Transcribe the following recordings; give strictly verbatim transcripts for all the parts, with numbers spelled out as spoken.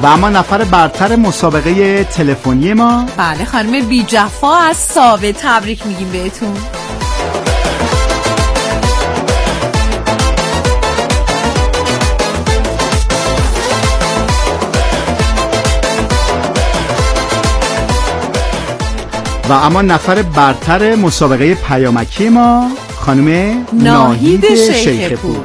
و اما نفر برتر مسابقه تلفنی ما، بله خانم بی جفا از ساوه، تبریک میگیم بهتون. و اما نفر برتر مسابقه پیامکی ما خانم ناهید شیخ پور.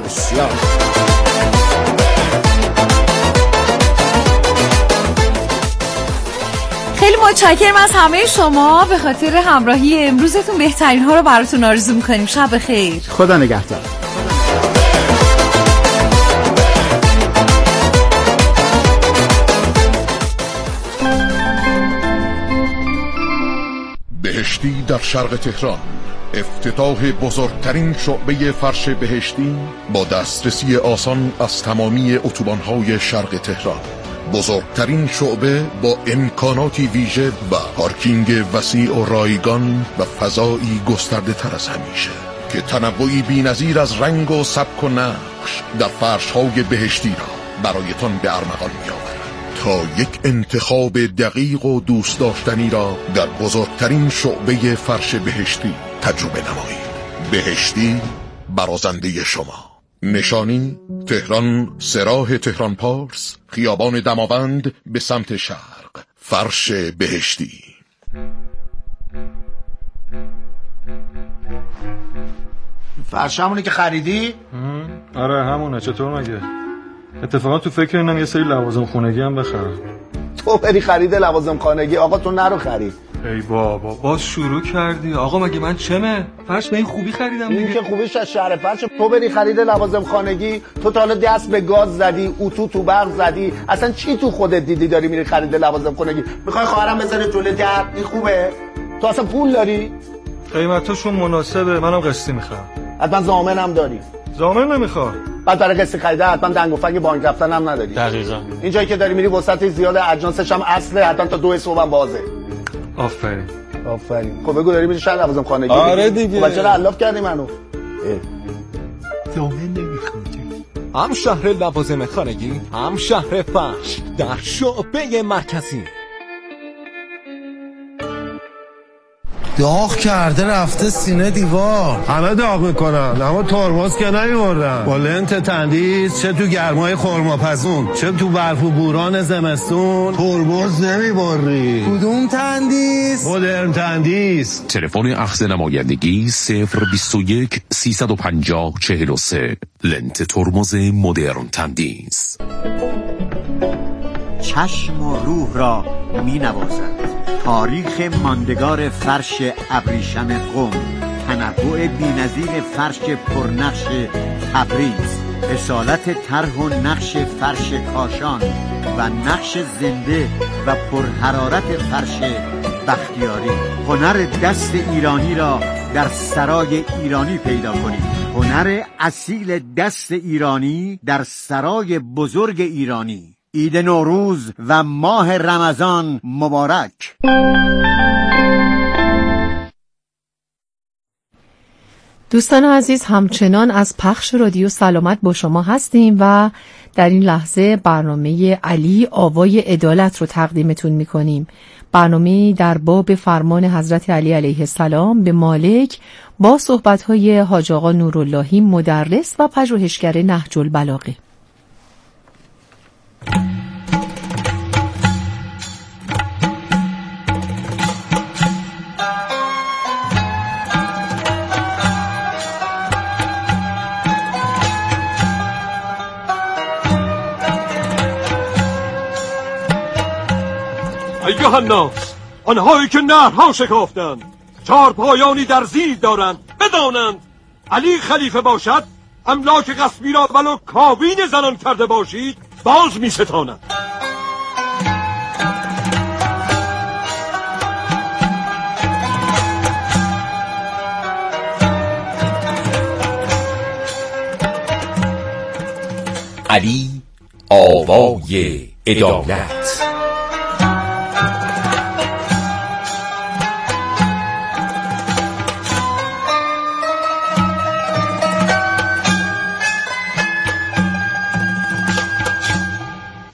خیلی متشکرم از همه شما به خاطر همراهی امروزتون. بهترین ها رو براتون آرزو میکنیم. شب خیر. خدا نگهدار. بهشتی در شرق تهران، افتتاح بزرگترین شعبه فرش بهشتی با دسترسی آسان از تمامی اتوبان‌های شرق تهران. بزرگترین شعبه با امکاناتی ویژه و پارکینگ وسیع و رایگان و فضایی گسترده تر از همیشه که تنوعی بی‌نظیر از رنگ و سبک و نقش در فرش‌های بهشتی را برایتان به ارمغان می‌آورد تا یک انتخاب دقیق و دوست داشتنی را در بزرگترین شعبه فرش بهشتی تجربه نمایید. بهشتی برازنده شما. نشانی تهران، سراح تهران پارس، خیابان دماوند به سمت شرق. فرش بهشتی. فرش همونی که خریدی؟ آره همونه. چطور مگه؟ اتفاقا تو فکر اینم یه سری لوازم خونگی هم بخرم. تو بری خرید لوازم خانگی؟ آقا تو نرو خرید. ای بابا باز شروع کردی. آقا مگه من چمه؟ فرش به این خوبی خریدم دیگه. این که خوبیش از شهر فرش. تو بری خرید لوازم خانگی، تو تا حالا دست به گاز زدی، اتو تو برق زدی، اصلا چی تو خودت دیدی داری میری خرید لوازم خانگی؟ میخوای خواهرم بذاره جلوی در؟ این خوبه؟ تو اصلا پول داری؟ قیمتاشون مناسبه، منم قسطی میخوام. حتما ضامنم داری؟ ضامن نمیخوام. بعد برای قسط خریده حتما دنگ و فنگ بانک رفتن هم نداری. دقیقاً. این جایی که داری میری وسط زیاد اجناسش هم اصله، حتما تا دو صبح هم بازه. آفرین. آفرین. خب بگو داری میری شهر لوازم خانگی؟ آره دیگه. خب چرا علاف کردی منو؟ ضامن نمیخوام. هم شهر لوازم خانگی، هم شهر فرش در شعبه مرکزی. داغ کرده رفته سینه دیوار. همه داغ میکنن اما ترمز که نمیوردن. با لنت تندیس چه تو گرمای خرماپزون چه تو برف و بوران زمستون ترمز نمیبری. کدوم تندیس؟ مدرن تندیس. تلفن اخذ نمایندگی صفر بیست و یک سیصد و پنجاه چهل و سه. لنت ترمز مدرن تندیس. چشم و روح را می نوازد. تاریخ ماندگار فرش ابریشم قم، تنوع بی‌نظیر فرش پرنقش تبریز، اصالت طرح و نقش فرش کاشان و نقش زنده و پرحرارت فرش بختیاری. هنر دست ایرانی را در سرای ایرانی پیدا کنید. هنر اصیل دست ایرانی در سرای بزرگ ایرانی. عید نوروز و ماه رمضان مبارک. دوستان عزیز، همچنان از پخش رادیو سلامت با شما هستیم و در این لحظه برنامه علی آوای عدالت رو تقدیمتون میکنیم. برنامه در باب فرمان حضرت علی علیه السلام به مالک با صحبت‌های حاج آقا نوراللهی مدرس و پژوهشگر نهج البلاغه. ایها الناس، آنهایی که نهرها شکافتند چهار پایانی در زیر دارند بدانند علی خلیفه باشد، املاک غصبی را ولو کابین زنان کرده باشید باز می ستاند. علی آوای عدالت.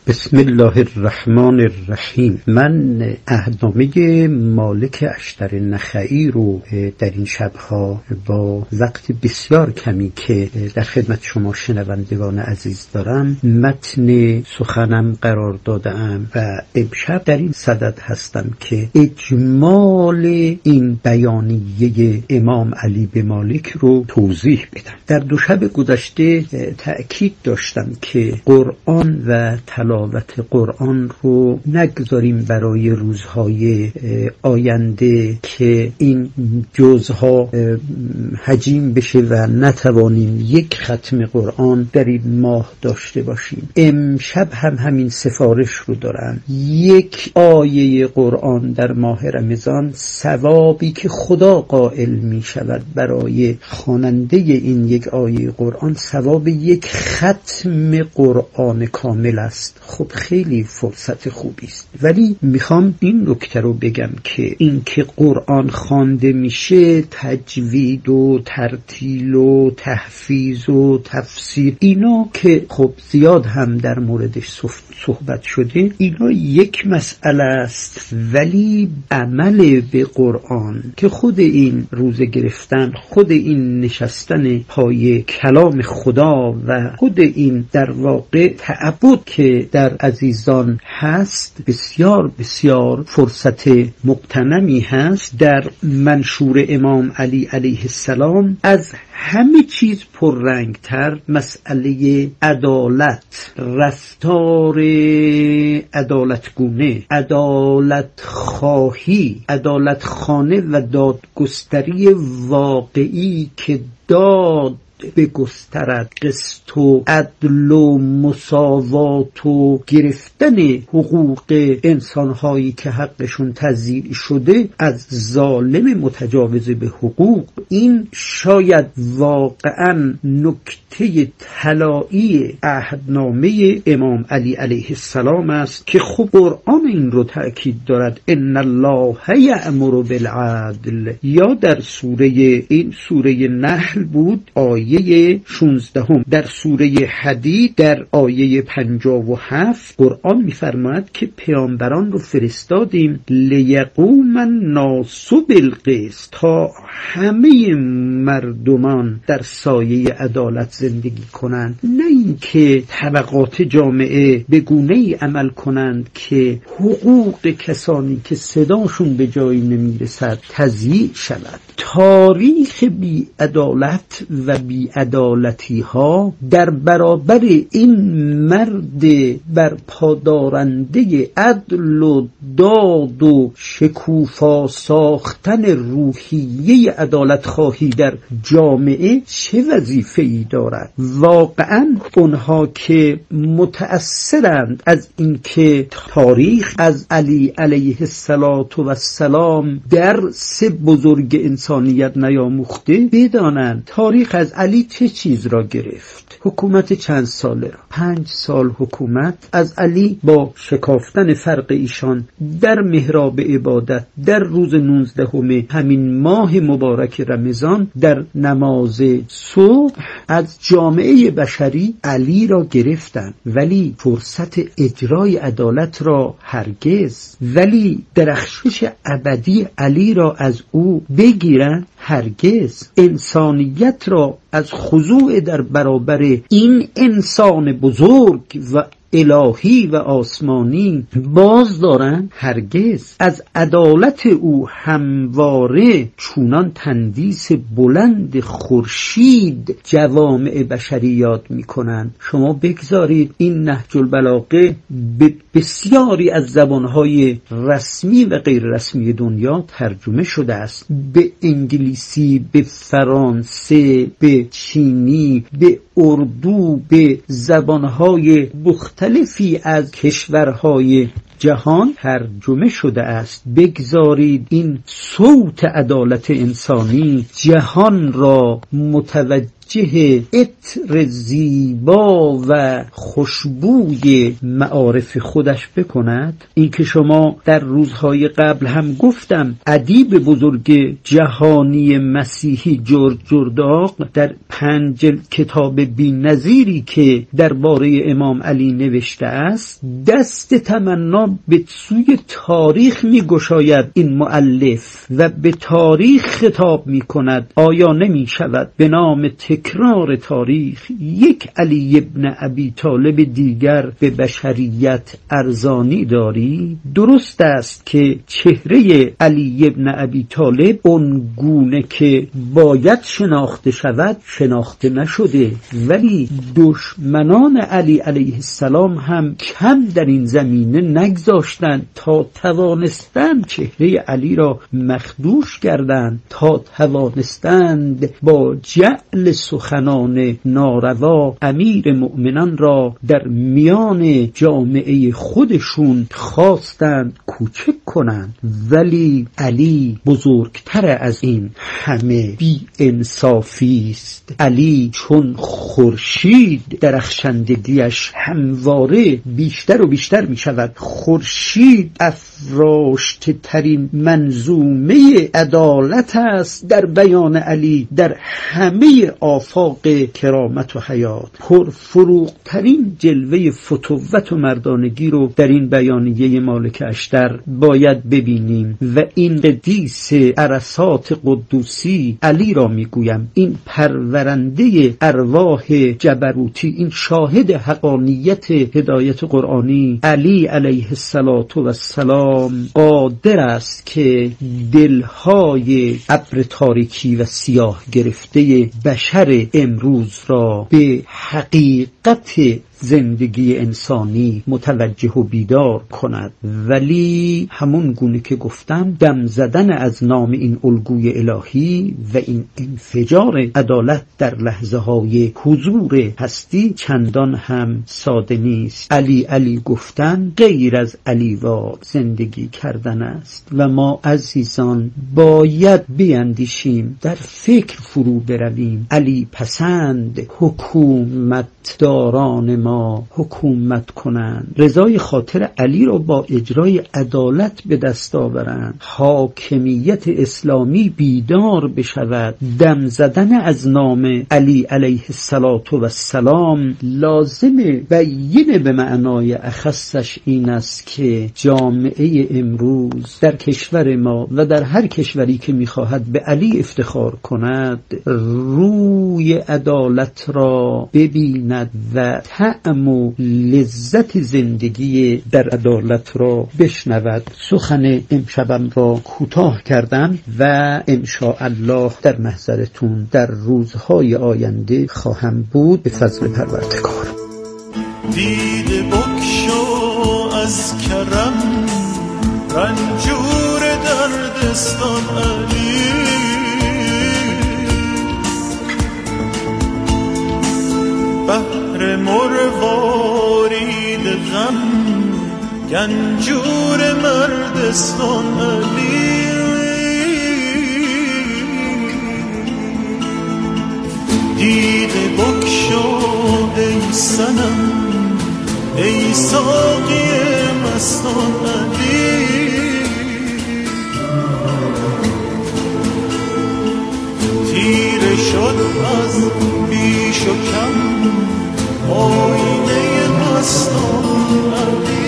بسم الله الرحمن الرحیم. من عهدنامه مالک اشتر نخعی رو در این شبها با وقت بسیار کمی که در خدمت شما شنوندگان عزیز دارم متن سخنم قرار دادم و امشب در این صدد هستم که اجمال این بیانیه امام علی به مالک رو توضیح بدم. در دو شب گذشته تأکید داشتم که قرآن و تلاوت قرآن رو نگذاریم برای روزهای آینده که این جزها حجیم بشه و نتوانیم یک ختم قرآن در این ماه داشته باشیم. امشب هم همین سفارش رو دارم. یک آیه قرآن در ماه رمضان ثوابی که خدا قائل می شود برای خواننده این یک آیه قرآن ثواب یک ختم قرآن کامل است. خب خیلی فرصت خوبی است، ولی میخوام این نکته رو بگم که این که قرآن خوانده میشه تجوید و ترتیل و تحفیظ و تفسیر اینا که خب زیاد هم در موردش صحبت شده، اینا یک مسئله است، ولی عمل به قرآن که خود این روزه گرفتن، خود این نشستن پای کلام خدا و خود این در واقع تعبد که در عزیزان هست بسیار بسیار فرصت مغتنمی هست. در منشور امام علی علیه السلام از همه چیز پررنگتر مسئله عدالت، رفتار عدالتگونه، عدالت خواهی، عدالت خانه و دادگستری واقعی که داد بگسترد، قسط و عدل و مساوات و گرفتن حقوق انسانهایی که حقشون تضییع شده از ظالم متجاوز به حقوق. این شاید واقعا نکته طلایی عهدنامه امام علی علیه السلام است که خب قرآن این رو تأکید دارد، ان الله یأمر بالعدل. یا در سوره این سوره نحل بود آیه شانزده، در سوره حدید در آیه پنجاه و هفت قرآن می‌فرماید که پیامبران رو فرستادیم لیقوم الناس بالقسط، تا همه مردمان در سایه عدالت زندگی کنند، نه اینکه طبقات جامعه به گونه‌ای عمل کنند که حقوق کسانی که صداشون به جایی نمیرسد تضییع شود. تاریخ بی عدالت و بی عدالتی ها در برابر این مرد بر پادارنده عدل و داد و شکوفا ساختن روحیه عدالت خواهی در جامعه چه وظیفه‌ای دارد؟ واقعا اونها که متأثرند از اینکه تاریخ از علی علیه السلام در سه بزرگ انسانیت نیاموخته، بدانند تاریخ از علی چه چیز را گرفت. حکومت چند ساله را، پنج سال حکومت از علی با شکافتن فرق ایشان در محراب عبادت در روز نوزدهم همین ماه مبارک رمضان در نماز صبح از جامعه بشری علی را گرفتند، ولی فرصت اجرای عدالت را هرگز، ولی درخشش ابدی علی را از او بگیرند هرگز. انسانیت را از خضوع در برابر این انسان بزرگ و الهی و آسمانی باز دارن هرگز. از عدالت او همواره چونان تندیس بلند خورشید جوامع بشری یاد میکنند. شما بگذارید این نهج البلاغه به بسیاری از زبانهای رسمی و غیر رسمی دنیا ترجمه شده است، به انگلیسی، به فرانسه، به چینی، به اردو، به زبانهای مختلفی از کشورهای جهان ترجمه شده است. بگذارید این صوت عدالت انسانی جهان را متوجه متوجه عطر زیبا و خوشبوی معارف خودش بکند. این که شما در روزهای قبل هم گفتم ادیب بزرگ جهانی مسیحی جورج جرداق در پنج کتاب بی‌نظیری که درباره امام علی نوشته است دست تمنا به سوی تاریخ می گشاید. این مؤلف و به تاریخ خطاب می کند. آیا نمی شود به نام تکرار تاریخ یک علی ابن ابی طالب دیگر به بشریت ارزانی داری؟ درست است که چهره علی ابن ابی طالب اون گونه که باید شناخته شود شناخته نشده، ولی دشمنان علی علیه السلام هم کم در این زمینه نگذاشتند تا توانستند چهره علی را مخدوش کردند، تا توانستند با جعل سخنان ناروا امیر مؤمنان را در میان جامعه خودشون خواستند کوچک کنند. ولی علی بزرگتر از این همه بی انصافی است. علی چون خورشید درخشندگیش همواره بیشتر و بیشتر می شود. خورشید افراشته ترین منظومه عدالت است در بیان علی در همه آفاق کرامت و حیات. پرفروغ ترین جلوه فتوت و مردانگی رو در این بیانیه مالک اشتر باید ببینیم و این قدیس عرصات قدوسی علی را میگویم، این پرورنده ارواح جبروتی، این شاهد حقانیت هدایت قرآنی علی علیه السلام قادر است که دلهای ابر تاریکی و سیاه گرفته بشر امروز را به حقیقت زندگی انسانی متوجه و بیدار کند. ولی همون گونه که گفتم دم زدن از نام این الگوی الهی و این انفجار عدالت در لحظه های حضور هستی چندان هم ساده نیست. علی علی گفتن غیر از علی وار زندگی کردن است و ما عزیزان باید بیندیشیم، در فکر فرو برویم. علی پسند حکومت داران ما حکومت کنند، رضای خاطر علی را با اجرای عدالت به دست آورند، حاکمیت اسلامی بیدار بشود. دم زدن از نام علی علیه السلام لازمه بینه به معنای اخصش این است که جامعه امروز در کشور ما و در هر کشوری که میخواهد به علی افتخار کند روی عدالت را ببیند و طعم و لذت زندگی در عدالت را بشنود. سخن امشبم را کوتاه کردم و انشاءالله در محضرتون در روزهای آینده خواهم بود به فضل پروردگار. دیده بکشو از کرم رنجور دردستان علی، بحر مروارید غم گنجور مردستان علی. دیده بکشو ای صنم ای ساقی مستان علی، تیره شد از بیش و کم آینه مستان علی.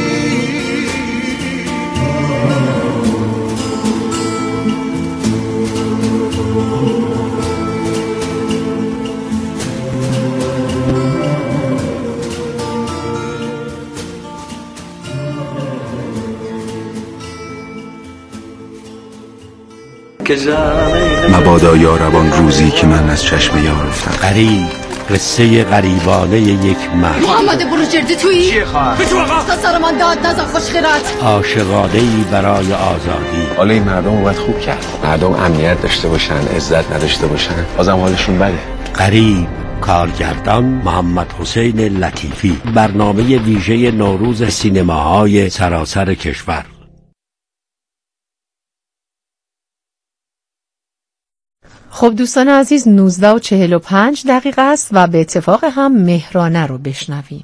مبادا یاربان روزی که من از چشم یار افتم. غریب، قصه غریبانه یک مرد. محمد بروجردی تویی؟ چیه خواهد؟ بچو آقا تا سر من داد نزن خوشخیرت. عاشقانه‌ای برای آزادی. حالا این مردم رو باید خوب کرد. مردم امنیت داشته باشن، عزت نداشته باشن، بازم حالشون بده. غریب، کارگردان محمد حسین لطیفی. برنامه ویژه نوروز سینماهای سراسر کشور. خب دوستان عزیز، نوزده و چهل و پنج دقیقه است و به اتفاق هم مهرانه رو بشنویم.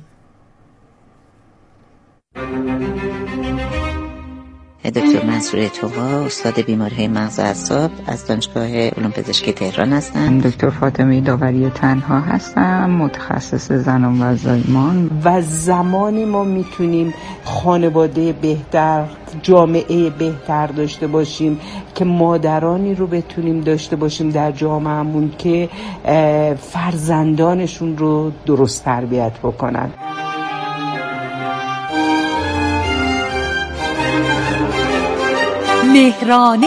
دکتر منصور توقا، استاد بیماری‌های مغز و اعصاب از دانشگاه علوم پزشکی تهران هستم. دکتر فاطمه داوری تنها هستم، متخصص زنان و زایمان. و زمانی ما میتونیم خانواده بهتر، جامعه بهتر داشته باشیم که مادرانی رو بتونیم داشته باشیم در جامعهمون که فرزندانشون رو درست تربیت بکنن. مهرانه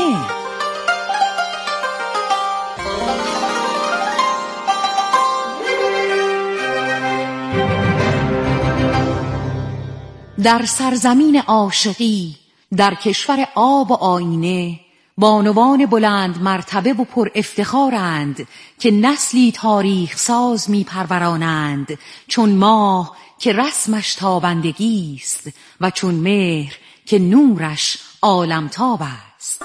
در سرزمین عاشقی، در کشور آب و آینه، بانوان بلند مرتبه و پر افتخارند که نسلی تاریخ ساز می پرورانند، چون ماه که رسمش تابندگی است و چون مهر که نورش عالمتاب است.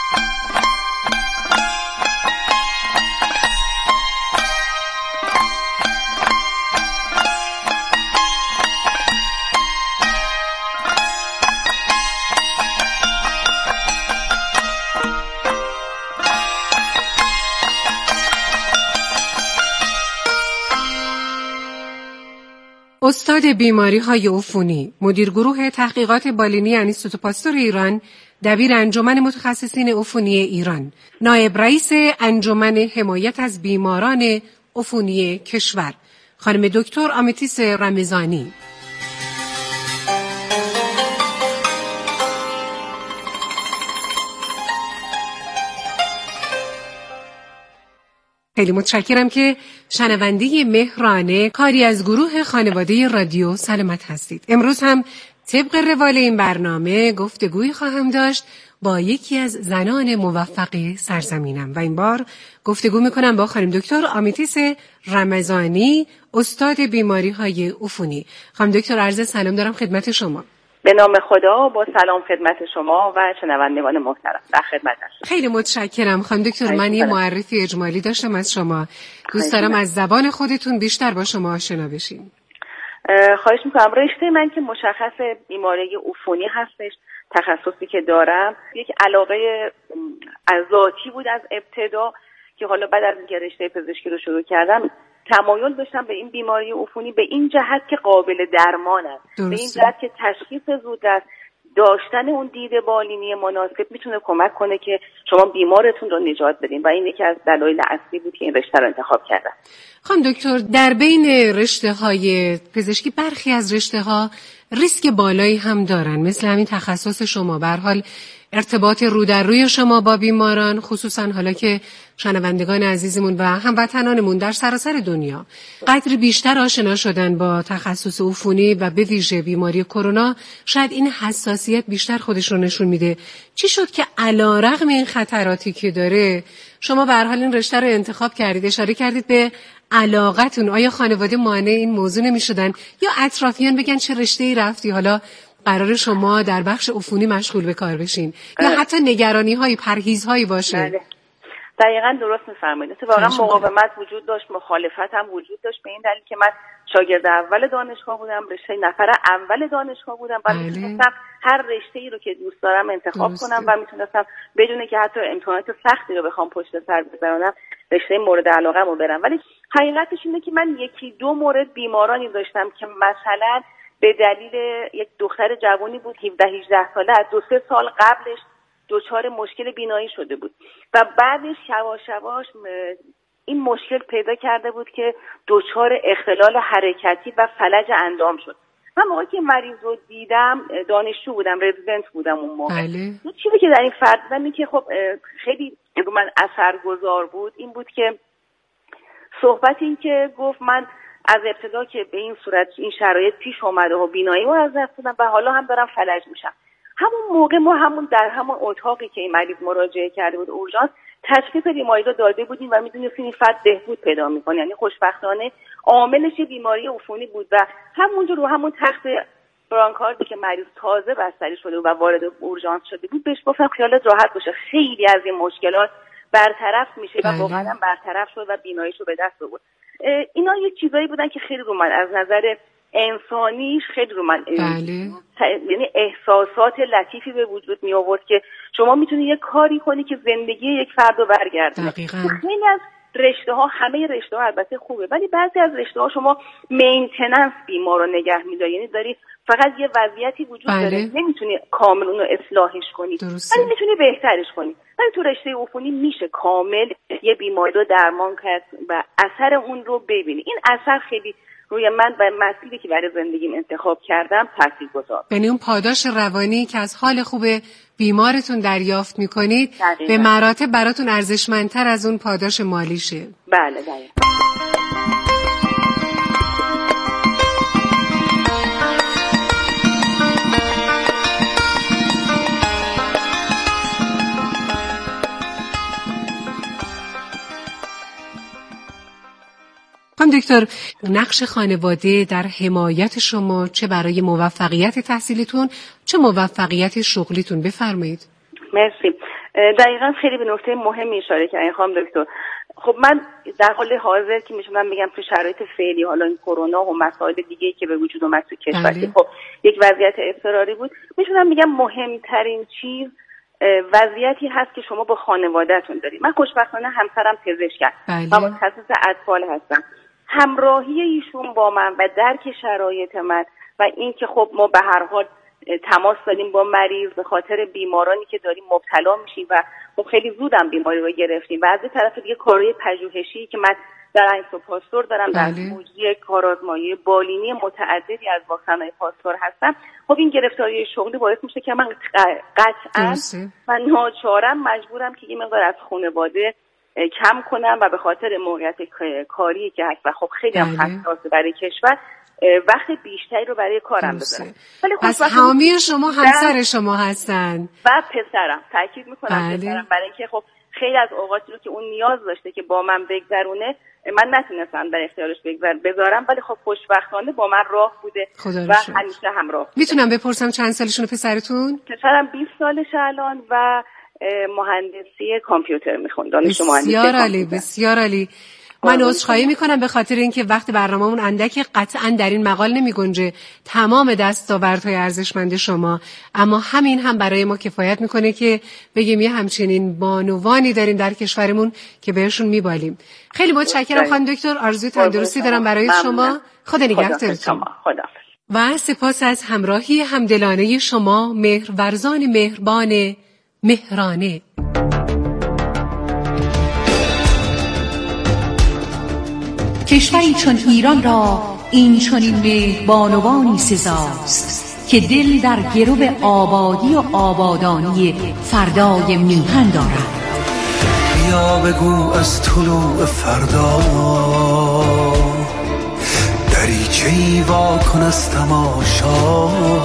استاد بیماری‌های عفونی، مدیر گروه تحقیقات بالینی انستیتوت پاستور ایران، دبیر انجمن متخصصین عفونی ایران، نایب رئیس انجمن حمایت از بیماران عفونی کشور، خانم دکتر آمیتیس رمضانی. خیلی متشکرم که شنونده مهرانه کاری از گروه خانواده رادیو سلامت هستید. امروز هم طبق روال این برنامه گفتگویی خواهم داشت با یکی از زنان موفق سرزمینم و این بار گفتگو میکنم با خانم دکتر آمیتیس رمضانی، استاد بیماری‌های عفونی. خانم دکتر، عرض سلام دارم خدمت شما. به نام خدا، با سلام خدمت شما و شنوندگان محترم. در خدمت هستم. خیلی متشکرم خانم دکتر. من یه معرفی اجمالی داشتم از شما. دوست دارم از زبان خودتون بیشتر با شما آشنا بشیم. خواهش میکنم. رشته من که مشخص بیماری عفونی هستش، تخصصی که دارم، یک علاقه ذاتی بود از ابتدا که حالا بعد از اینکه رشته پزشکی رو شروع کردم تمایل داشتم به این بیماری عفونی به این جهت که قابل درمان است، به این جهت که تشخیص زودرس، داشتن اون دید بالینی مناسب میتونه کمک کنه که شما بیمارتون رو نجات بدین و این یکی از دلایل اصلی بود که این رشته رو انتخاب کردم. خانم دکتر، در بین رشته‌های پزشکی برخی از رشته‌ها ریسک بالایی هم دارن، مثل همین تخصص شما. به هر حال ارتباط رو در روی شما با بیماران، خصوصا حالا که شنوندگان عزیزمون و هموطنانمون در سراسر دنیا قدری بیشتر آشنا شدن با تخصص عفونی و به ویژه بیماری کرونا، شاید این حساسیت بیشتر خودش رو نشون میده. چی شد که علیرغم این خطراتی که داره شما به هر حال این رشته رو انتخاب کردید؟ اشاره کردید به علاقتون. آیا خانواده مانع این موضوع نمیشدن یا اطرافیان بگن چه رشته‌ای رفتی، حالا قرار شما در بخش عفونی مشغول به کار بشین، یا حتی نگرانی‌های، پرهیزهایی باشه؟ بله. دقیقاً درست می‌فرمایید. واقعا مقاومت وجود داشت، مخالفت هم وجود داشت، به این دلیل که من شاگرد اول دانشگاه بودم، رشته نفر اول دانشگاه بودم و می‌تونستم هر رشته‌ای رو که دوست دارم انتخاب درسته. کنم و می‌تونستم بدون که حتی امتحانات سختی رو بخوام پشت سر بذارم رشته مورد علاقه‌مو برم. ولی حقیقتش اینه که من یکی دو مورد بیمارانی داشتم که مثلا به دلیل یک دختر جوانی بود هفده هجده ساله، از دو سه سال قبلش دچار مشکل بینایی شده بود و بعدش یواش یواش این مشکل پیدا کرده بود که دچار اختلال حرکتی و فلج اندام شد. من موقعی که مریض رو دیدم، دانشجو بودم، رزیدنت بودم اون موقع. بله. چیزی که در این فرد دیدم این که خب خیلی رو من اثرگذار بود این بود که صحبت این که گفت من از ابتدا که به این صورت این شرایط پیش اومده و بینایی رو از دست دادم و حالا هم دارم فلج میشم. همون موقع ما همون در همون اتاقی که این مریض مراجعه کرده بود اورژانس تشخیص بیماری رو داده بودیم و میدونستیم این فرد بهبود پیدا میکنه. یعنی خوشبختانه عاملش بیماری عفونی بود و همونجا رو همون تخت برانکاردی که مریض تازه بستری شده و وارد اورژانس شده بود بهش گفتم خیالت راحت باشه، خیلی از این مشکلات برطرف میشه و بله. واقعا برطرف شد و بیناییشو به دست آورد. اینا یه چیزایی بودن که خیلی رو من از نظر انسانیش خیلی رو من بله. یعنی احساسات لطیفی به وجود می آورد که شما میتونی یه کاری کنی که زندگی یک فرد رو برگردونه. خیلی از رشته ها، همه رشته ها البته خوبه، ولی بعضی از رشته ها شما مینتیننس بیمار رو نگه میداری، یعنی داری فقط یه وضعیتی وجود بله. داره، نمیتونی کامل اون رو اصلاحش کنی، ولی میتونی بهترش کنی. ولی تو رشته عفونی میشه کامل یه بیماری رو درمان کرد و اثر اون رو ببینی. این اثر خیلی روی من و مسیری که برای زندگیم انتخاب کردم تاثیرگذار. یعنی اون پاداش روانی که از حال خوب بیمارتون دریافت میکنید به مراتب براتون ارزشمندتر از اون پاداش مالیشه. بله بله. خانم دکتر، نقش خانواده در حمایت شما چه برای موفقیت تحصیلیتون چه موفقیت شغلیتون بفرمایید. مرسی. دقیقاً خیلی به نکته مهمی اشاره کردین خانم دکتر. خب من در حال حاضر که میتونم بگم تو شرایط فعلی، حالا این کرونا و مسائل دیگه‌ای که به وجود اومد تو کشور، خب یک وضعیت اضطراری بود، میتونم بگم مهمترین چیز وضعیتی هست که شما با خانواده‌تون دارید. من خوشبختانه همسرم پزشکه و متخصص اطفال هستم. همراهی ایشون با من و درک شرایط من و این که خب ما به هر حال تماس داریم با مریض به خاطر بیمارانی که داریم مبتلا میشیم و خب خیلی زودم بیماری رو گرفتیم و از طرف دیگه کارهای پژوهشی که من در اینسو پاستور دارم، در موجی کارآزمایی بالینی متعددی از واکسن‌های پاستور هستم. خب این گرفتاری شغلی باعث میشه که من قطعاً و ناچارم مجبورم که یه مقدار از خانواده کم کنم و به خاطر موقعیت کاری که هست و خب خیلی هم حساسه برای کشور وقت بیشتری رو برای کارم بذارم. ولی خب پس حامی شما همسر شما هستن و پسرم، تاکید میکنم پسرم، برای اینکه خب خیلی از اوقاتی رو که اون نیاز داشته که با من بگذرونه من نتونستم در اختیارش بذارم، ولی خب خوشبختانه با من راه بوده و همیشه همراه بوده. میتونم بپرسم چند سالشونه پسرتون؟ پسرم بیست سالشه الان و مهندسی کامپیوتر میخونه، دانش مهندسی. بسیار عالی، بسیار عالی. من عذرخواهی میکنم به خاطر اینکه وقت برنامه‌مون اندک، قطعاً در این مقال نمیگنجه تمام دستاوردهای ارزشمند شما، اما همین هم برای ما کفایت میکنه که بگیم یه همچنین بانوانی داریم در کشورمون که بهشون میبالیم. خیلی متشکرم خانم دکتر، آرزوی تندرستی دارم برای شما. خدا نگهدارتون. و سپاس از همراهی همدلانه شما، مهرورزان مهربان مهرانه. کشوری چون ایران را این چنین مهربانوانی سزاست که دل در گرو آبادی و آبادانی فردای میهن دارد. بیا بگو از طلوع فردا دریچه‌ای وا کن از تماشا،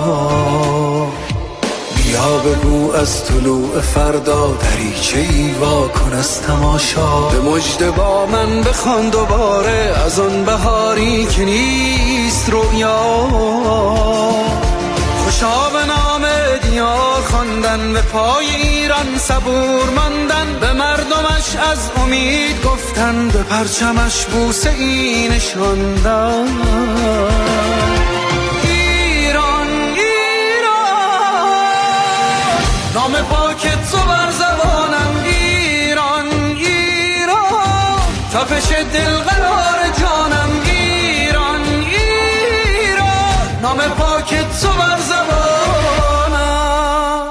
بیا بگو از طلوع فردا دریچه‌ای وا کن از تماشا. به مژده با من بخوان دوباره از آن بهاری که نیست رویا، خوشا به نام دیار خواندن، به پای ایران صبور ماندن، به مردمش از امید گفتن، به پرچمش بوسه ای نشاندن. نام پاکت تو بر زبانم، ایران ایران، تپش دل قرار جانم، ایران ایران، نام پاکت تو بر زبانم.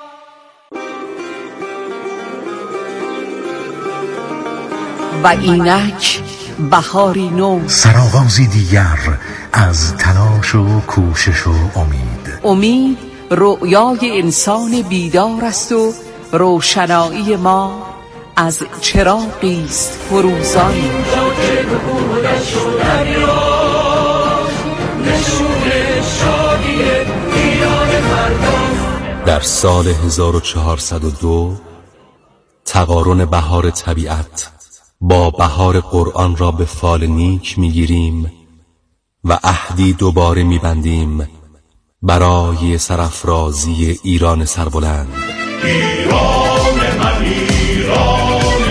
و اینک بهاری نو، سرآغازی دیگر از تلاش و کوشش و امید. امید رؤیای انسان بیدار است و روشنایی ما از چراغی است فروزان. در سال هزار و چهارصد و دو تقارن بهار طبیعت با بهار قرآن را به فال نیک میگیریم و عهدی دوباره میبندیم برای سرافرازی ایران سربلند. ایران من، ایران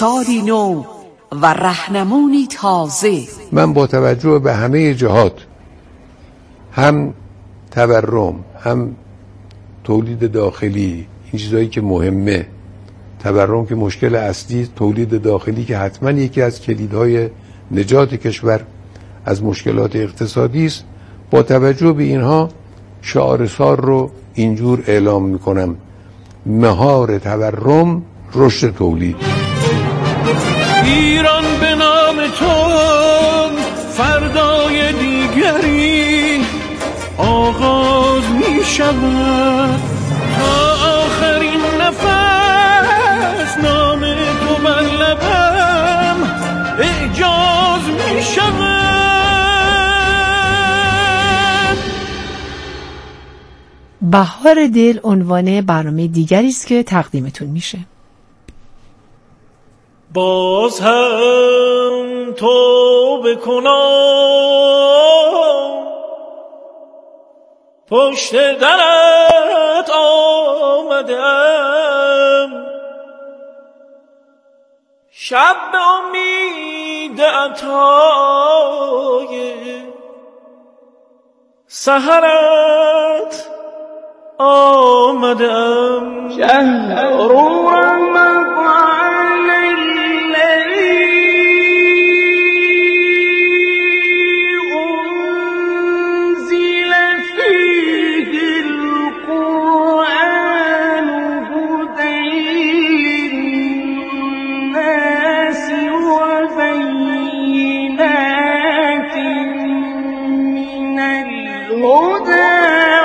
سالی نو و رهنمونی تازه. من با توجه به همه جهات، هم تورم، هم تولید داخلی، این چیزایی که مهمه، تورم که مشکل اصلی، تولید داخلی که حتما یکی از کلیدهای نجات کشور از مشکلات اقتصادی است، با توجه به اینها شعار سال رو اینجور اعلام میکنم: مهار تورم، رشد تولید. ایران به نام تو فردای دیگری آغاز می شود، تا آخرین نفس نام تو بر لبم اعجاز می شود. بهار دل عنوان برنامه دیگری است که تقدیمتون میشه. باز هم توبه کنم، پشت درت آمدم، شب به امید عطای سحرت آمدم. شهر رمضان الذي أنزل فيه القرآن هدى للناس وبينات من الهدى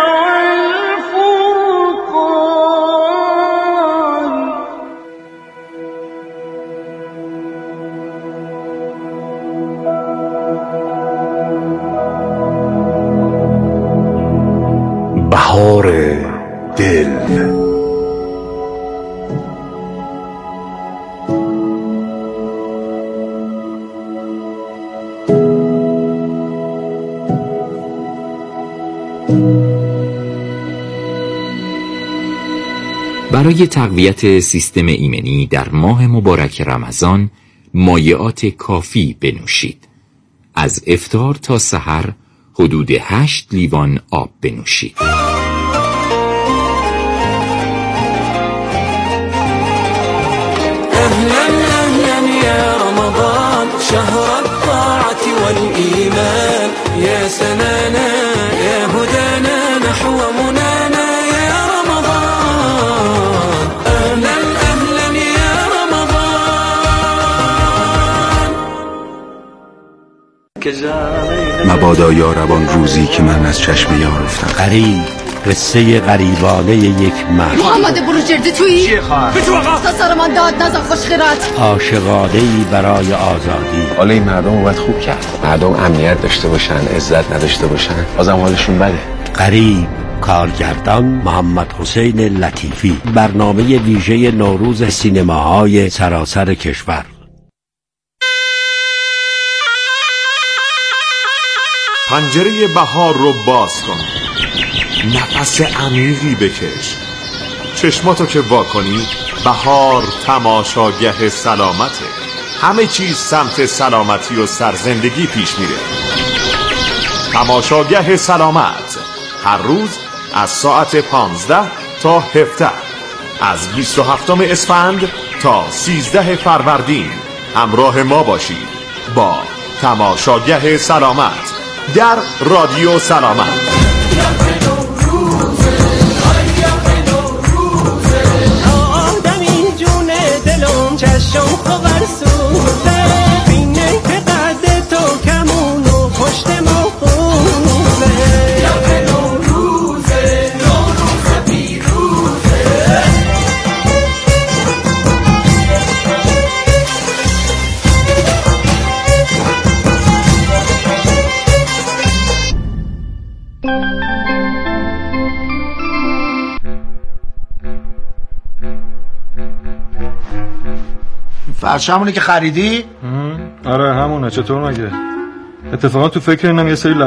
بهار دل. برای تقویت سیستم ایمنی در ماه مبارک رمضان مایعات کافی بنوشید. از افطار تا سحر حدود هشت لیوان آب بنوشید. اهلا اهلا یا رمضان شهر الطاعة والإيمان يا سنانا يا هدانا نحو منانا يا رمضان. اهلا اهلا يا رمضان. مبادا یا روان روزی که من از چشم یار افتم. غریب، قصه غریبانه یک مرد. محمد بروجردی تویی؟ چیه خواهر؟ به تو آقا سر من داد نزن خوشخیرت. عاشقانه‌ای برای آزادی. حالا این مردم رو باید خوب کرد. مردم امنیت داشته باشن، عزت نداشته باشن، بازم حالشون بده. غریب، کارگردان محمد حسین لطیفی. برنامه ویژه نوروز سینماهای سراسر کشور. پنجره بهار رو باز کن، نفس عمیقی بکش، چشماتو که وا کنی بهار تماشاگه سلامته. همه چیز سمت سلامتی و سرزندگی پیش میره. تماشاگه سلامت هر روز از ساعت پانزده تا هفده، از بیست و هفتم اسفند تا سیزده فروردین همراه ما باشید با تماشاگه سلامت در رادیو سلامت. فرش همونی که خریدی؟ آره همونه. چطور مگه؟ اتفاقا تو فکر اینم یه سری